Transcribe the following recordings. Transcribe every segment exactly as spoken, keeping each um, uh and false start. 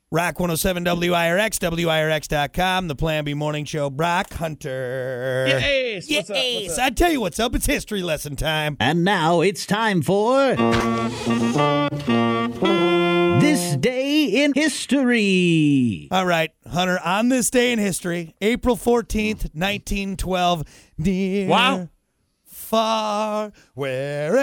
Rock one oh seven W I R X, W I R X dot com, the Plan B Morning Show. Brock Hunter. Yes. Yes. What's up? What's up? I tell you what's up. It's history lesson time. And now it's time for This Day in History. All right, Hunter, on this day in history, April fourteenth, nineteen twelve, near, Wow. far, wherever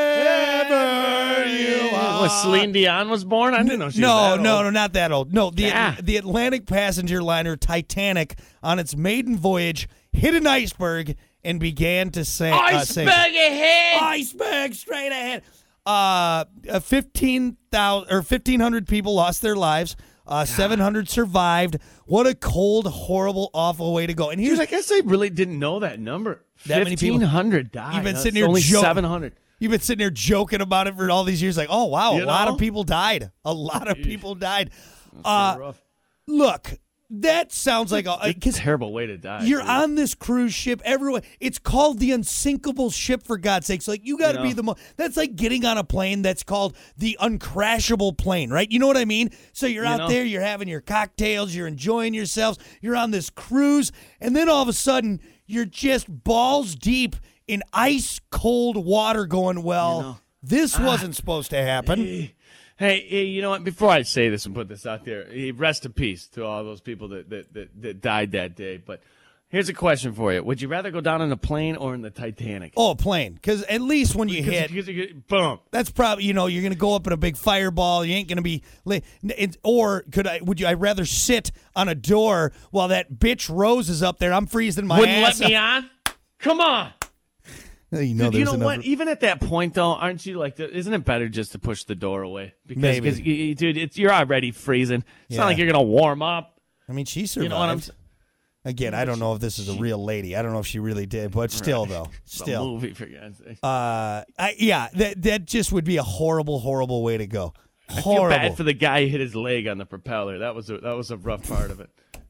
you are. Was Celine Dion was born? I didn't know she no, was that no, old. no, not that old. No, the Yeah. the Atlantic passenger liner Titanic, on its maiden voyage, hit an iceberg and began to sink. uh, sink. Iceberg ahead! Iceberg straight ahead. Uh, uh, fifteen thousand or fifteen hundred people lost their lives. Uh, seven hundred survived. What a cold, horrible, awful way to go. And here's Dude, I guess I really didn't know that number. That many people- fifteen hundred died. You've been That's sitting here only joking. seven hundred. You've been sitting there joking about it for all these years, like, oh wow, You a lot know? of people died. A lot of people died. So Uh, rough. look, that sounds like a It's a because terrible way to die. you're dude. on this cruise ship. Everyone, it's called the unsinkable ship, for God's sakes. Like, you got to You be know? the most. That's like getting on a plane that's called the uncrashable plane, right? You know what I mean? So you're You out know? there, you're having your cocktails, you're enjoying yourselves, you're on this cruise, and then all of a sudden, you're just balls deep in ice cold water going, well, You know? this wasn't supposed to happen. Hey, hey, hey, you know what? Before I say this and put this out there, eh, rest in peace to all those people that, that, that, that died that day. But here's a question for you. Would you rather go down in a plane or in the Titanic? Oh, a plane. Because at least when you hit, Because you get- boom. that's probably, you know, you're going to go up in a big fireball. You ain't going to be, li- it, or could I, would you, I'd rather sit on a door while that bitch Rose is up there. I'm freezing my Wouldn't ass let me on? Come on. You know, Dude, you there's know what? another- Even at that point, though, aren't you like, isn't it better just to push the door away? Because, Maybe. 'cause, y- y- dude, it's, you're already freezing. It's Yeah. not like you're going to warm up. I mean, she survived. You know what I'm saying? Again, I don't know if this is a real lady. I don't know if she really did, but still, though, It's a still. movie, for God's sake. Uh, I, yeah, that that just would be a horrible, horrible way to go. I feel Horrible. bad for the guy who hit his leg on the propeller. That was a, that was a rough part of it.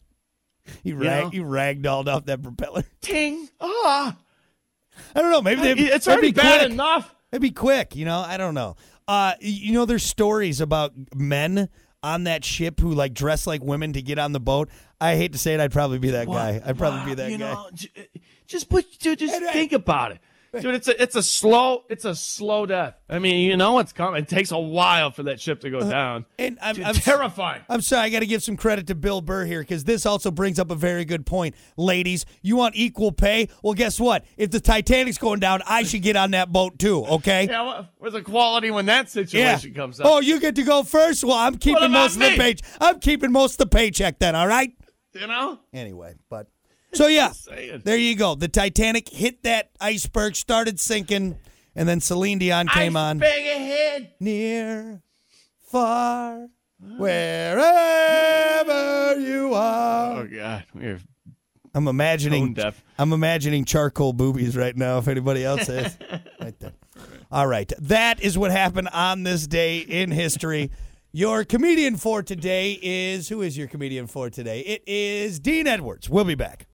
he, you rag, know? he ragdolled off that propeller. Ting! Ah! I don't know. Maybe they, It's that'd already be bad quick. enough. It'd be quick, you know. I don't know. Uh, you know, there's stories about men on that ship who like dress like women to get on the boat. I hate to say it, I'd probably be that guy. I'd probably be that you guy. Know, j- just put, dude, just And I- think about it, dude. It's a, it's a slow, it's a slow death. I mean, you know what's coming. It takes a while for that ship to go down. And I'm, Dude, I'm terrifying. I'm sorry, I got to give some credit to Bill Burr here because this also brings up a very good point. Ladies, you want equal pay? Well, guess what? If the Titanic's going down, I should get on that boat too, okay? Yeah, what, where's the quality when that situation comes up? Oh, you get to go first? Well, I'm keeping about most of the me? pay. I'm keeping most of the paycheck then, all right? You know? Anyway, but so yeah, saying. there you go. The Titanic hit that iceberg, started sinking, and then Celine Dion came on. Iceberg ahead. Near, far, wherever you are. Oh God, we're I'm imagining. tone deaf. I'm imagining charcoal boobies right now. If anybody else is, right there. All right, that is what happened on this day in history. Your comedian for today is who is your comedian for today? It is Dean Edwards. We'll be back.